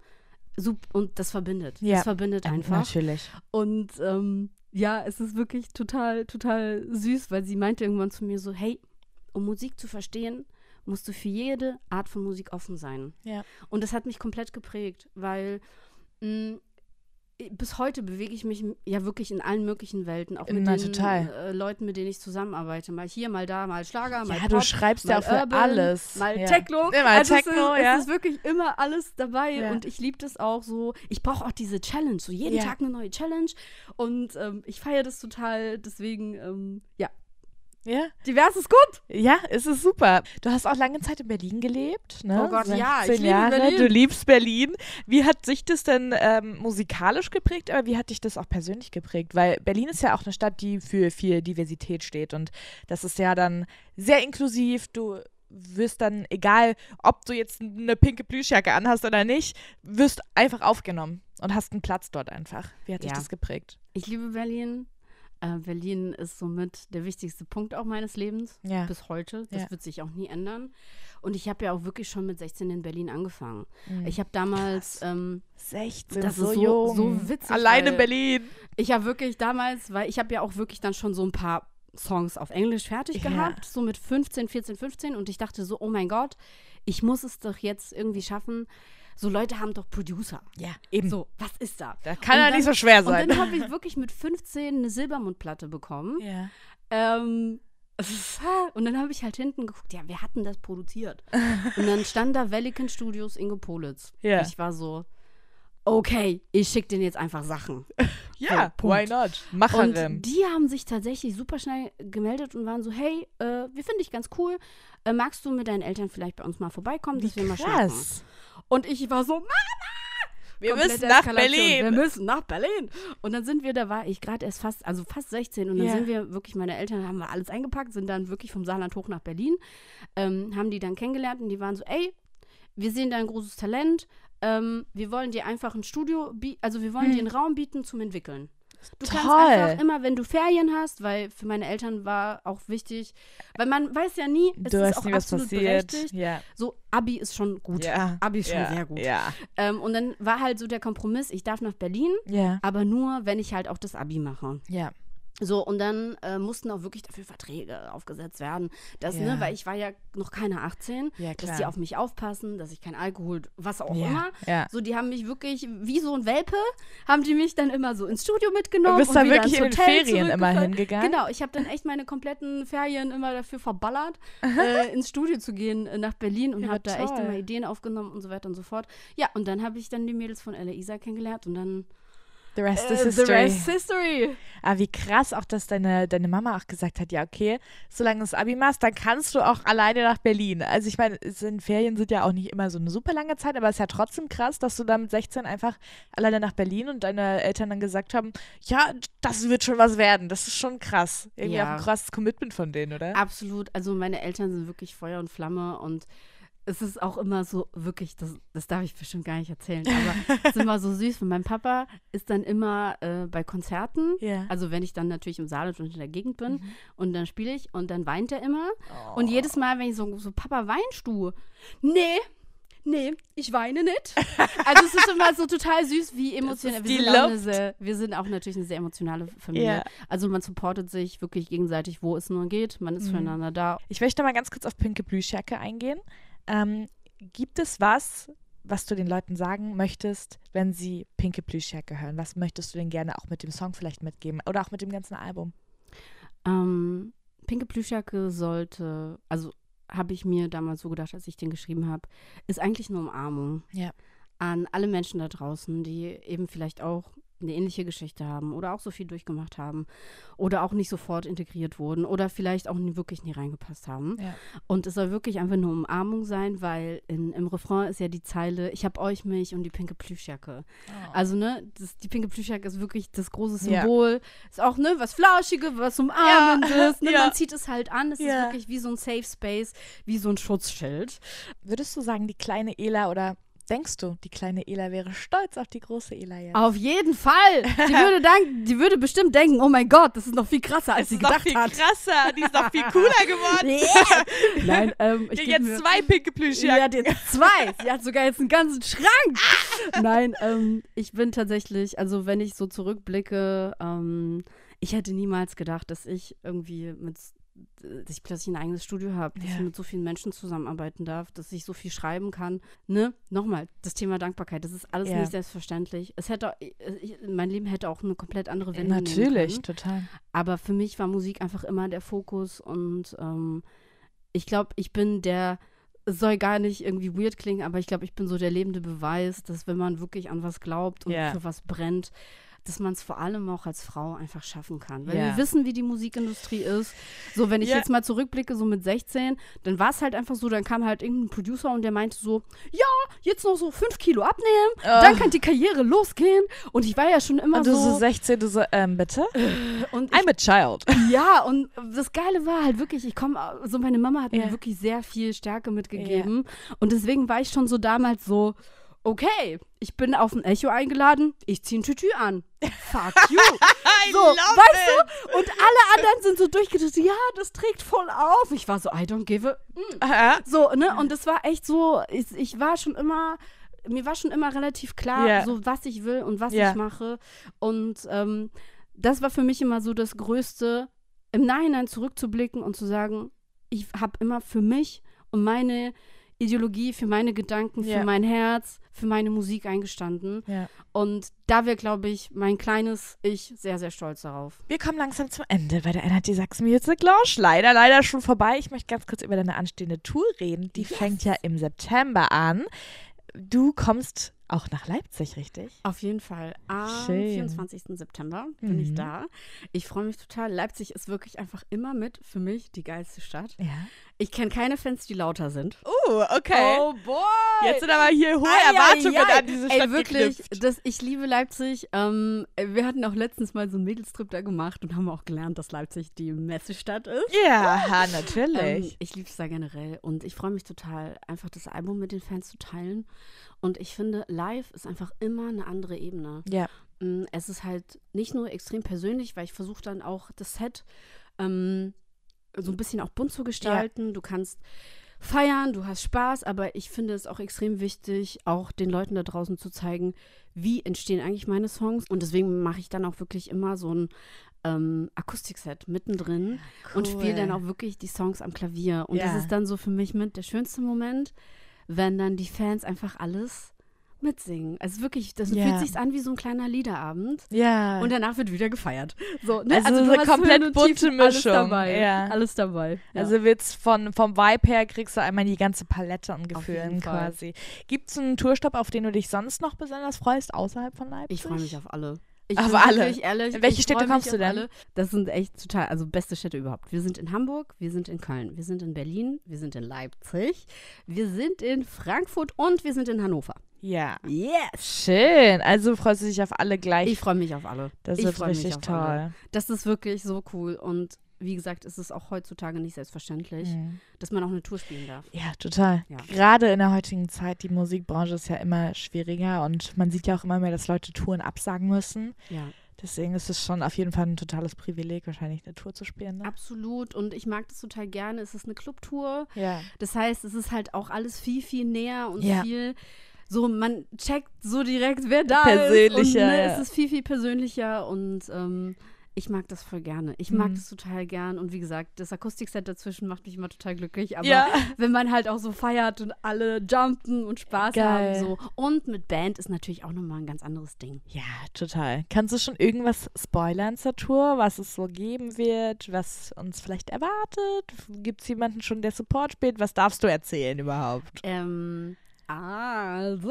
S3: das verbindet. Das verbindet einfach.
S2: Natürlich.
S3: Und ja, es ist wirklich total, total süß, weil sie meinte irgendwann zu mir so, hey, um Musik zu verstehen, musst du für jede Art von Musik offen sein.
S2: Ja.
S3: Und das hat mich komplett geprägt, weil bis heute bewege ich mich ja wirklich in allen möglichen Welten, auch mit den Leuten, mit denen ich zusammenarbeite. Mal hier, mal da, mal Schlager, mal Pop,
S2: du schreibst
S3: mal
S2: ja für
S3: Urban,
S2: alles.
S3: mal
S2: Ja.
S3: Techno.
S2: Mal
S3: Also
S2: Techno,
S3: es ist wirklich immer alles dabei
S2: Ja.
S3: und ich liebe das auch so. Ich brauche auch diese Challenge, so jeden Tag eine neue Challenge und ich feiere das total, deswegen, ja.
S2: Ja?
S3: Divers ist gut.
S2: Ja, es ist super. Du hast auch lange Zeit in Berlin gelebt, ne?
S3: Oh Gott, ja, ich
S2: 16
S3: liebe
S2: Jahre.
S3: Berlin.
S2: Du liebst Berlin. Wie hat sich das denn musikalisch geprägt, aber wie hat dich das auch persönlich geprägt? Weil Berlin ist ja auch eine Stadt, die für viel Diversität steht und das ist ja dann sehr inklusiv. Du wirst dann, egal ob du jetzt eine pinke Plüschjacke anhast oder nicht, wirst einfach aufgenommen und hast einen Platz dort einfach. Wie hat dich das geprägt?
S3: Ich liebe Berlin. Berlin ist somit der wichtigste Punkt auch meines Lebens bis heute. Das wird sich auch nie ändern. Und ich habe ja auch wirklich schon mit 16 in Berlin angefangen. Ich habe damals
S2: 16,
S3: das
S2: so
S3: ist
S2: jung.
S3: so witzig.
S2: Allein in
S3: weil
S2: Berlin.
S3: Ich habe wirklich damals, weil ich habe ja auch wirklich dann schon so ein paar Songs auf Englisch fertig gehabt, so mit 15 und ich dachte so, oh mein Gott, ich muss es doch jetzt irgendwie schaffen. So Leute haben doch Producer.
S2: Ja, eben.
S3: So, was ist da?
S2: Das kann ja nicht so schwer sein.
S3: Und dann habe ich wirklich mit 15 eine Silbermundplatte bekommen.
S2: Ja.
S3: Und dann habe ich halt hinten geguckt, ja, wer hat denn das produziert? Und dann stand da Velikan Studios Ingo Politz.
S2: Ja.
S3: Und ich war so, okay, ich schicke denen jetzt einfach Sachen.
S2: Ja,
S3: so,
S2: why not? Macherin.
S3: Und die haben sich tatsächlich super schnell gemeldet und waren so, hey, wir finden dich ganz cool. Magst du mit deinen Eltern vielleicht bei uns mal vorbeikommen, dass wir mal schnacken? Und ich war so, Mama!
S2: Wir
S3: Komplette
S2: müssen nach
S3: Eskalation.
S2: Berlin.
S3: Wir müssen nach Berlin. Und dann sind wir, da war ich gerade erst fast 16 und dann sind wir wirklich, meine Eltern haben wir alles eingepackt, sind dann wirklich vom Saarland hoch nach Berlin, haben die dann kennengelernt und die waren so, ey, wir sehen da ein großes Talent, wir wollen dir einfach ein Studio, wir wollen dir einen Raum bieten zum Entwickeln. Du kannst einfach immer, wenn du Ferien hast, weil für meine Eltern war auch wichtig, weil man weiß ja nie, es ist auch absolut berechtigt.
S2: Ja.
S3: So, Abi ist schon gut.
S2: Ja.
S3: Abi ist schon sehr gut.
S2: Ja.
S3: Und dann war halt so der Kompromiss, ich darf nach Berlin, aber nur, wenn ich halt auch das Abi mache.
S2: Ja.
S3: So, und dann mussten auch wirklich dafür Verträge aufgesetzt werden, dass,
S2: Ja.
S3: weil ich war ja noch keine 18,
S2: Ja,
S3: dass
S2: klar.
S3: die auf mich aufpassen, dass ich kein Alkohol, was auch
S2: Ja,
S3: immer.
S2: ja.
S3: So, die haben mich wirklich, wie so ein Welpe, haben die mich dann immer so ins Studio mitgenommen.
S2: Du bist
S3: und
S2: da
S3: wieder
S2: wirklich
S3: ins
S2: in den
S3: Hotel
S2: Ferien immer
S3: zurückgefahren.
S2: hingegangen?
S3: Genau, ich habe dann echt meine kompletten Ferien immer dafür verballert, ins Studio zu gehen nach Berlin und
S2: Ja,
S3: habe da echt
S2: toll.
S3: immer Ideen aufgenommen und so weiter und so fort. Ja, und dann habe ich dann die Mädels von Ella Isa kennengelernt und dann
S2: The rest is
S3: the
S2: history.
S3: rest is history.
S2: Aber wie krass auch, dass deine Mama auch gesagt hat, ja, okay, solange du das Abi machst, dann kannst du auch alleine nach Berlin. Also ich meine, Ferien sind ja auch nicht immer so eine super lange Zeit, aber es ist ja trotzdem krass, dass du da mit 16 einfach alleine nach Berlin und deine Eltern dann gesagt haben, ja, das wird schon was werden. Das ist schon krass. Irgendwie
S3: Ja.
S2: auch ein krasses Commitment von denen, oder?
S3: Absolut. Also meine Eltern sind wirklich Feuer und Flamme und es ist auch immer so, wirklich, das darf ich bestimmt gar nicht erzählen, aber es ist immer so süß. Und mein Papa ist dann immer bei Konzerten,
S2: Ja.
S3: also wenn ich dann natürlich im Saal und in der Gegend bin und dann spiele ich und dann weint er immer.
S2: Oh.
S3: Und jedes Mal, wenn ich so Papa, weinst du? Nee, ich weine nicht. Also es ist immer so total süß, wie emotional.
S2: ist
S3: Wir
S2: die
S3: sind, auch
S2: Luft.
S3: wir sind auch natürlich eine sehr emotionale Familie.
S2: Ja.
S3: Also man supportet sich wirklich gegenseitig, wo es nur geht. Man ist füreinander da.
S2: Ich möchte mal ganz kurz auf Pinke Plüschjacke eingehen. Gibt es was du den Leuten sagen möchtest, wenn sie Pinke Plüschjacke hören? Was möchtest du denen gerne auch mit dem Song vielleicht mitgeben oder auch mit dem ganzen Album?
S3: Pinke Plüschjacke sollte, also habe ich mir damals so gedacht, als ich den geschrieben habe, ist eigentlich eine Umarmung
S2: Ja.
S3: an alle Menschen da draußen, die eben vielleicht auch eine ähnliche Geschichte haben oder auch so viel durchgemacht haben oder auch nicht sofort integriert wurden oder vielleicht auch wirklich nie reingepasst haben.
S2: Ja.
S3: Und es soll wirklich einfach eine Umarmung sein, weil im Refrain ist ja die Zeile, ich hab euch, mich und die pinke Plüschjacke. Also, ne, die pinke Plüschjacke ist wirklich das große
S2: Ja.
S3: Symbol. Ist auch, ne, was Flauschiges, was Umarmendes. Ne?
S2: Ja.
S3: Man zieht es halt an. Es ist
S2: Ja.
S3: wirklich wie so ein Safe Space, wie so ein Schutzschild.
S2: Würdest du sagen, die kleine Ela oder denkst du, die kleine Ela wäre stolz auf die große Ela jetzt?
S3: Auf jeden Fall. Die würde bestimmt denken, oh mein Gott, das ist noch viel krasser, als sie gedacht hat.
S2: krasser, die ist noch viel cooler geworden.
S3: Yeah. Nein, ich
S2: Ja,
S3: geb
S2: jetzt
S3: mir-
S2: 2 pinke
S3: Sie
S2: Plüschjacken.
S3: hat jetzt 2. Sie hat sogar jetzt einen ganzen Schrank. Nein, ich bin tatsächlich, also wenn ich so zurückblicke, ich hätte niemals gedacht, dass ich irgendwie dass ich plötzlich ein eigenes Studio habe, dass
S2: Ja.
S3: ich mit so vielen Menschen zusammenarbeiten darf, dass ich so viel schreiben kann. Ne? Nochmal, das Thema Dankbarkeit, das ist alles
S2: Ja.
S3: nicht selbstverständlich. Mein Leben hätte auch eine komplett andere Wendung nehmen
S2: Natürlich,
S3: können.
S2: total.
S3: Aber für mich war Musik einfach immer der Fokus und ich glaube, es soll gar nicht irgendwie weird klingen, aber ich glaube, ich bin so der lebende Beweis, dass wenn man wirklich an was glaubt und
S2: Ja.
S3: für was brennt, dass man es vor allem auch als Frau einfach schaffen kann. Weil
S2: Ja.
S3: wir wissen, wie die Musikindustrie ist. So, wenn ich
S2: Ja.
S3: jetzt mal zurückblicke, so mit 16, dann war es halt einfach so, dann kam halt irgendein Producer und der meinte so, ja, jetzt noch so 5 Kilo abnehmen, dann kann die Karriere losgehen. Und ich war ja schon immer
S2: Und du so
S3: so
S2: 16, du so, bitte?
S3: und
S2: I'm a child.
S3: ja, und das Geile war halt wirklich, meine Mama hat
S2: Ja.
S3: mir wirklich sehr viel Stärke mitgegeben. Und deswegen war ich schon so damals so, okay, ich bin auf ein Echo eingeladen, ich ziehe ein Tütü an. Fuck you.
S2: I
S3: So,
S2: love
S3: weißt du? Und alle anderen sind so durchgedreht, ja, das trägt voll auf. Ich war so, I don't give a...
S2: Aha.
S3: So, ne? Und das war echt so, ich war schon immer... Mir war schon immer relativ klar,
S2: Ja.
S3: so was ich will und was
S2: Ja.
S3: ich mache. Und das war für mich immer so das Größte, im Nachhinein zurückzublicken und zu sagen, ich habe immer für mich und meine Ideologie, für meine Gedanken,
S2: Ja.
S3: für mein Herz, für meine Musik eingestanden.
S2: Ja.
S3: Und da wäre, glaube ich, mein kleines Ich sehr, sehr stolz darauf.
S2: Wir kommen langsam zum Ende bei der Energy Sachsen Music Lounge. Leider schon vorbei. Ich möchte ganz kurz über deine anstehende Tour reden. Die fängt ja im September an. Du kommst auch nach Leipzig, richtig?
S3: Auf jeden Fall. Am
S2: Schön.
S3: 24. September bin ich
S2: Mhm.
S3: da. Ich freue mich total. Leipzig ist wirklich einfach immer mit für mich die geilste Stadt.
S2: Ja.
S3: Ich kenne keine Fans, die lauter sind.
S2: Okay.
S3: boy!
S2: Jetzt sind aber hier hohe
S3: Ei,
S2: Erwartungen
S3: ei, ei.
S2: an diese Stadt
S3: Ey, wirklich,
S2: geknüpft.
S3: ich liebe Leipzig. Wir hatten auch letztens mal so einen Mädelstrip da gemacht und haben auch gelernt, dass Leipzig die Messestadt ist.
S2: Ja, natürlich.
S3: Ich liebe es da generell und ich freue mich total, einfach das Album mit den Fans zu teilen. Und ich finde, live ist einfach immer eine andere Ebene.
S2: Ja.
S3: Es ist halt nicht nur extrem persönlich, weil ich versuche dann auch das Set so ein bisschen auch bunt zu gestalten. Du kannst feiern, du hast Spaß, aber ich finde es auch extrem wichtig, auch den Leuten da draußen zu zeigen, wie entstehen eigentlich meine Songs. Und deswegen mache ich dann auch wirklich immer so ein Akustikset mittendrin und spiele dann auch wirklich die Songs am Klavier. Und das ist dann so für mich mit der schönste Moment, wenn dann die Fans einfach alles mitsingen. Also wirklich, das fühlt sich an wie so ein kleiner Liederabend.
S2: Ja.
S3: Und danach wird wieder gefeiert. So, ne?
S2: Also so eine komplett bunte Mischung.
S3: Alles dabei.
S2: Ja.
S3: Alles dabei. Ja.
S2: Also wird's vom Vibe her, kriegst du einmal die ganze Palette an Gefühlen quasi. Gibt es einen Tourstopp, auf den du dich sonst noch besonders freust, außerhalb von Leipzig?
S3: Ich freue mich auf alle.
S2: Auf alle?
S3: Ehrlich,
S2: in welche Städte kommst du denn?
S3: Alle. Das sind echt total, also beste Städte überhaupt. Wir sind in Hamburg, wir sind in Köln, wir sind in Berlin, wir sind in Leipzig, wir sind in Frankfurt und wir sind in Hannover.
S2: Ja.
S3: Yes!
S2: Schön. Also freust du dich auf alle gleich?
S3: Ich freue mich auf alle.
S2: Das wird richtig toll.
S3: Alle. Das ist wirklich so cool und wie gesagt, ist es auch heutzutage nicht selbstverständlich, dass man auch eine Tour spielen darf.
S2: Ja, total. Ja. Gerade in der heutigen Zeit, die Musikbranche ist ja immer schwieriger und man sieht ja auch immer mehr, dass Leute Touren absagen müssen.
S3: Ja.
S2: Deswegen ist es schon auf jeden Fall ein totales Privileg, wahrscheinlich eine Tour zu spielen. Ne?
S3: Absolut. Und ich mag das total gerne. Es ist eine Clubtour.
S2: Ja.
S3: Das heißt, es ist halt auch alles viel, viel näher und viel so, man checkt so direkt, wer da
S2: persönlicher,
S3: ist. Und, es ist viel, viel persönlicher und ich mag das voll gerne. Ich mag das total gern. Und wie gesagt, das Akustikset dazwischen macht mich immer total glücklich. Aber wenn man halt auch so feiert und alle jumpen und Spaß haben. So. Und mit Band ist natürlich auch nochmal ein ganz anderes Ding.
S2: Ja, total. Kannst du schon irgendwas spoilern zur Tour, was es so geben wird, was uns vielleicht erwartet? Gibt es jemanden schon, der Support spielt? Was darfst du erzählen überhaupt?
S3: Was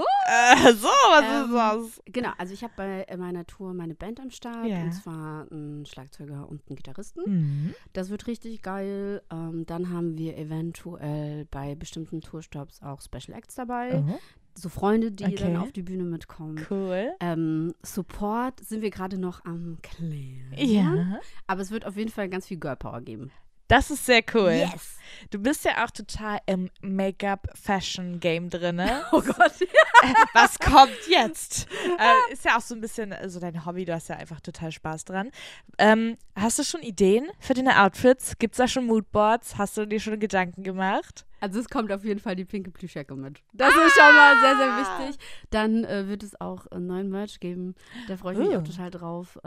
S2: ist das?
S3: Genau, also ich habe bei meiner Tour meine Band am Start und zwar einen Schlagzeuger und einen Gitarristen. Das wird richtig geil. Dann haben wir eventuell bei bestimmten Tourstops auch Special Acts dabei. So Freunde, die dann auf die Bühne mitkommen.
S2: Cool.
S3: Support sind wir gerade noch am Klären.
S2: Ja.
S3: Aber es wird auf jeden Fall ganz viel Girl Power geben.
S2: Das ist sehr cool.
S3: Yes.
S2: Du bist ja auch total im Make-up-Fashion-Game drin, ne?
S3: Oh Gott.
S2: Was kommt jetzt? Ist ja auch so ein bisschen so dein Hobby, du hast ja einfach total Spaß dran. Hast du schon Ideen für deine Outfits? Gibt es da schon Moodboards? Hast du dir schon Gedanken gemacht?
S3: Also es kommt auf jeden Fall die pinke Plüschjacke mit. Das ist schon mal sehr, sehr wichtig. Dann wird es auch einen neuen Merch geben. Da freue ich mich auch total drauf.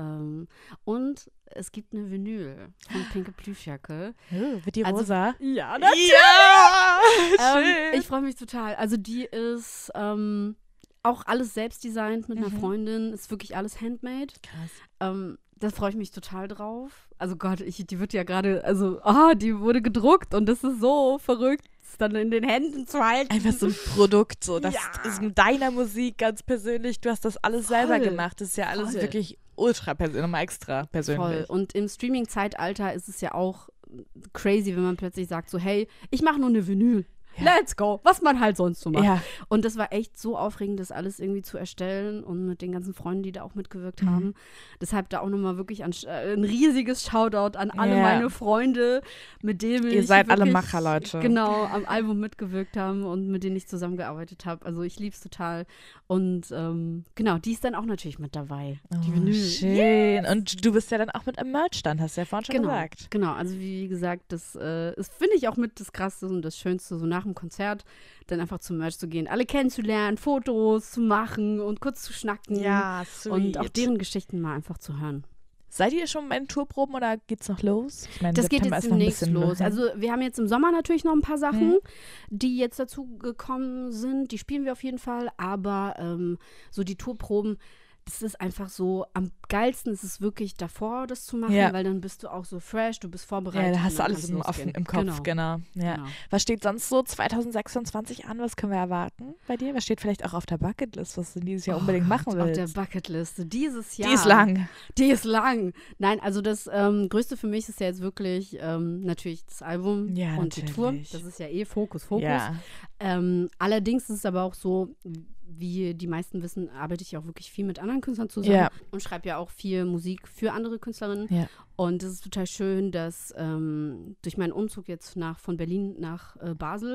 S3: Und es gibt eine Vinyl von pinke Plüschjacke.
S2: Wird die rosa?
S3: Ja, natürlich.
S2: Ja, schön.
S3: Ich freue mich total. Also die ist auch alles selbst designt mit einer Freundin. Ist wirklich alles handmade.
S2: Krass.
S3: Da freue ich mich total drauf. Also Gott, die wird ja gerade, die wurde gedruckt und das ist so verrückt, es dann in den Händen zu halten.
S2: Einfach so ein Produkt, so. Das ist mit deiner Musik ganz persönlich. Du hast das alles selber gemacht. Das ist ja alles wirklich ultra persönlich, nochmal extra persönlich.
S3: Voll. Und im Streaming-Zeitalter ist es ja auch crazy, wenn man plötzlich sagt so, hey, ich mache nur eine Vinyl. Ja. Let's go, was man halt sonst so macht. Ja. Und das war echt so aufregend, das alles irgendwie zu erstellen und mit den ganzen Freunden, die da auch mitgewirkt haben. Deshalb da auch nochmal wirklich ein riesiges Shoutout an alle meine Freunde, mit denen
S2: Ihr seid alle Macher, Leute.
S3: Genau, am Album mitgewirkt haben und mit denen ich zusammengearbeitet habe. Also ich lieb's total. Und genau, die ist dann auch natürlich mit dabei. Die Vinyl.
S2: Schön. Yes. Und du bist ja dann auch mit einem Merch-Stand, hast du ja vorhin schon gesagt.
S3: Genau, also wie gesagt, das ist, finde ich, auch mit das Krasseste und das Schönste, so nach dem Konzert dann einfach zum Merch zu gehen, alle kennenzulernen, Fotos zu machen und kurz zu schnacken.
S2: Ja, sweet.
S3: Und auch deren Geschichten mal einfach zu hören.
S2: Seid ihr schon bei den Tourproben oder geht's noch los? Ich meine,
S3: das geht jetzt demnächst los.
S2: Hin.
S3: Also wir haben jetzt im Sommer natürlich noch ein paar Sachen, die jetzt dazu gekommen sind. Die spielen wir auf jeden Fall, aber so die Tourproben, das ist einfach so, am geilsten ist es wirklich davor, das zu machen, weil dann bist du auch so fresh, du bist vorbereitet.
S2: Ja, da hast du alles im Kopf, genau. Ja. Genau. Was steht sonst so 2026 an? Was können wir erwarten bei dir? Was steht vielleicht auch auf der Bucketlist, was du dieses Jahr unbedingt machen willst?
S3: Auf der Bucketlist dieses Jahr.
S2: Die ist lang.
S3: Nein, also das Größte für mich ist ja jetzt wirklich natürlich das Album und natürlich die Tour. Das ist ja Fokus. Ja. Allerdings ist es aber auch so, wie die meisten wissen, arbeite ich ja auch wirklich viel mit anderen Künstlern zusammen und schreibe ja auch viel Musik für andere Künstlerinnen. Ja. Und es ist total schön, dass durch meinen Umzug jetzt von Berlin nach Basel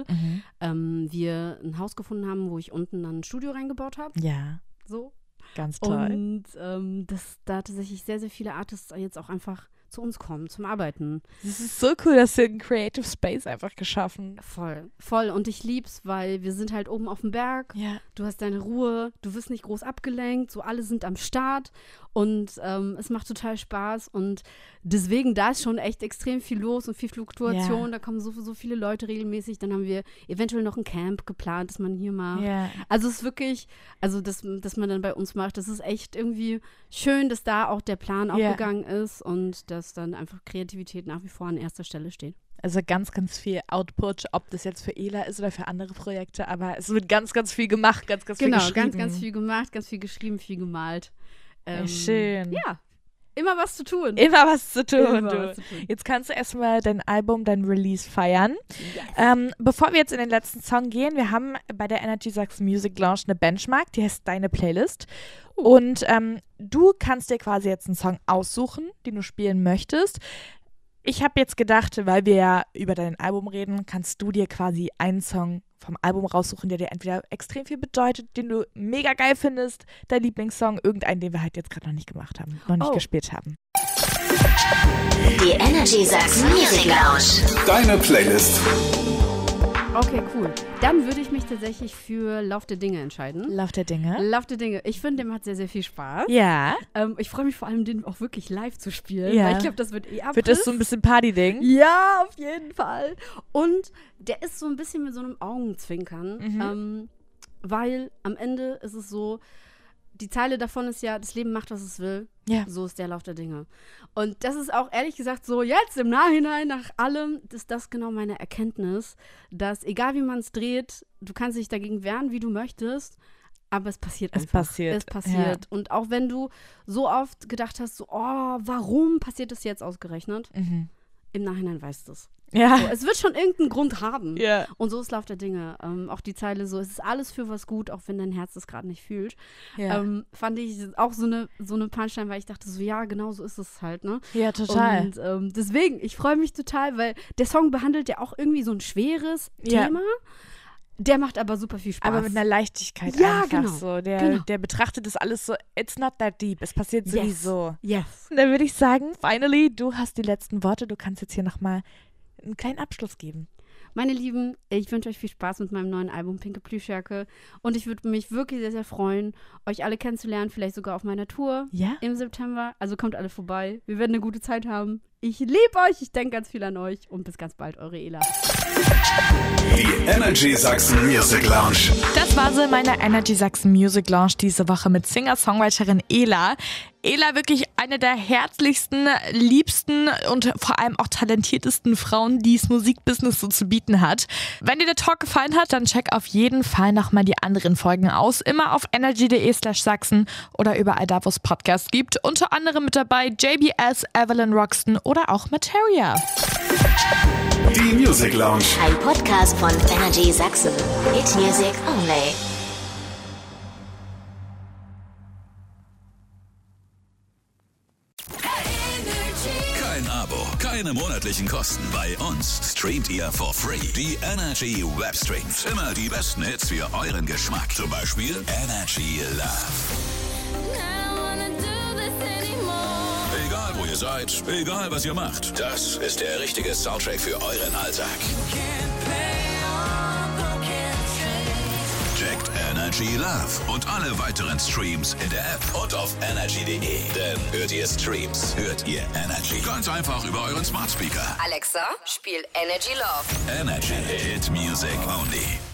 S3: wir ein Haus gefunden haben, wo ich unten dann ein Studio reingebaut habe.
S2: Ja.
S3: So.
S2: Ganz toll.
S3: Und dass da tatsächlich sehr, sehr viele Artists jetzt auch einfach zu uns kommen, zum Arbeiten.
S2: Das ist so cool, dass du einen Creative Space einfach geschaffen.
S3: Voll. Und ich lieb's, weil wir sind halt oben auf dem Berg.
S2: Ja.
S3: Du hast deine Ruhe, du wirst nicht groß abgelenkt, so alle sind am Start und es macht total Spaß und deswegen, da ist schon echt extrem viel los und viel Fluktuation, da kommen so viele Leute regelmäßig, dann haben wir eventuell noch ein Camp geplant, das man hier macht.
S2: Ja.
S3: Also es ist wirklich, also das man dann bei uns macht, das ist echt irgendwie schön, dass da auch der Plan aufgegangen ist und dass dann einfach Kreativität nach wie vor an erster Stelle steht.
S2: Also ganz, ganz viel Output, ob das jetzt für Ela ist oder für andere Projekte, aber es wird ganz, ganz viel gemacht, ganz, ganz viel geschrieben.
S3: Genau, ganz viel gemacht, ganz viel geschrieben, viel gemalt.
S2: Schön.
S3: Ja, immer was zu tun.
S2: Immer was zu tun,
S3: Immer
S2: du.
S3: was zu tun.
S2: Jetzt kannst du erstmal dein Album, dein Release feiern.
S3: Yes.
S2: Bevor wir jetzt in den letzten Song gehen, wir haben bei der Energy Sachsen Music Lounge eine Benchmark, die heißt Deine Playlist. Und du kannst dir quasi jetzt einen Song aussuchen, den du spielen möchtest. Ich habe jetzt gedacht, weil wir ja über dein Album reden, kannst du dir quasi einen Song vom Album raussuchen, der dir entweder extrem viel bedeutet, den du mega geil findest, dein Lieblingssong, irgendeinen, den wir halt jetzt gerade noch nicht gemacht haben, noch nicht gespielt haben.
S4: Die Energy Sachsen Music Lounge.
S1: Deine Playlist.
S3: Okay, cool. Dann würde ich mich tatsächlich für Lauf der Dinge entscheiden.
S2: Lauf der Dinge.
S3: Lauf der Dinge. Ich finde, dem hat sehr, sehr viel Spaß.
S2: Ja.
S3: Ich freue mich vor allem, den auch wirklich live zu spielen.
S2: Ja.
S3: Weil ich glaube, das wird Abriss.
S2: Wird das so ein bisschen Party-Ding?
S3: Ja, auf jeden Fall. Und der ist so ein bisschen mit so einem Augenzwinkern. Weil am Ende ist es so, die Zeile davon ist ja, das Leben macht, was es will.
S2: Ja.
S3: So ist der Lauf der Dinge. Und das ist auch ehrlich gesagt so, jetzt im Nachhinein, nach allem, ist das genau meine Erkenntnis, dass egal wie man es dreht, du kannst dich dagegen wehren, wie du möchtest, aber es passiert einfach. Es passiert.
S2: Ja.
S3: Und auch wenn du so oft gedacht hast, so, oh, warum passiert das jetzt ausgerechnet? Im Nachhinein weißt du es.
S2: Ja.
S3: So, es wird schon irgendeinen Grund haben.
S2: Ja.
S3: Und so ist Lauf der Dinge. Auch die Zeile so, es ist alles für was gut, auch wenn dein Herz das gerade nicht fühlt.
S2: Ja.
S3: Fand ich auch so eine Punchline, weil ich dachte so, ja, genau so ist es halt, ne?
S2: Ja, total.
S3: Und deswegen, ich freue mich total, weil der Song behandelt ja auch irgendwie so ein schweres Thema. Der macht aber super viel Spaß.
S2: Aber mit einer Leichtigkeit
S3: Ja,
S2: einfach
S3: genau.
S2: so. Der betrachtet das alles so, it's not that deep, es passiert sowieso.
S3: Yes.
S2: Und dann würde ich sagen, finally, du hast die letzten Worte, du kannst jetzt hier nochmal einen kleinen Abschluss geben.
S3: Meine Lieben, ich wünsche euch viel Spaß mit meinem neuen Album Pinke Plüschjacke und ich würde mich wirklich sehr, sehr freuen, euch alle kennenzulernen, vielleicht sogar auf meiner Tour im September. Also kommt alle vorbei, wir werden eine gute Zeit haben. Ich liebe euch, ich denke ganz viel an euch und bis ganz bald, eure Ela.
S1: Die Energy Sachsen Music Lounge.
S2: Das war so meine Energy Sachsen Music Lounge diese Woche mit Singer-Songwriterin Ela. Ela, wirklich eine der herzlichsten, liebsten und vor allem auch talentiertesten Frauen, die es Musikbusiness so zu bieten hat. Wenn dir der Talk gefallen hat, dann check auf jeden Fall nochmal die anderen Folgen aus. Immer auf energy.de/Sachsen oder überall da, wo es Podcasts gibt. Unter anderem mit dabei JBS, Evelyn Roxton oder auch Materia.
S1: Die Music Lounge.
S4: Ein Podcast von Energy Sachsen. Hit Music Only.
S5: Kein Abo, keine monatlichen Kosten. Bei uns streamt ihr for free. Die Energy Webstreams. Immer die besten Hits für euren Geschmack. Zum Beispiel Energy Love. Egal wo ihr seid, egal was ihr macht. Das ist der richtige Soundtrack für euren Alltag. Checkt Energy Love und alle weiteren Streams in der App und auf energy.de. Denn hört ihr Streams, hört ihr Energy. Ganz einfach über euren Smart Speaker.
S4: Alexa, spiel Energy Love.
S5: Energy Hit Music Only.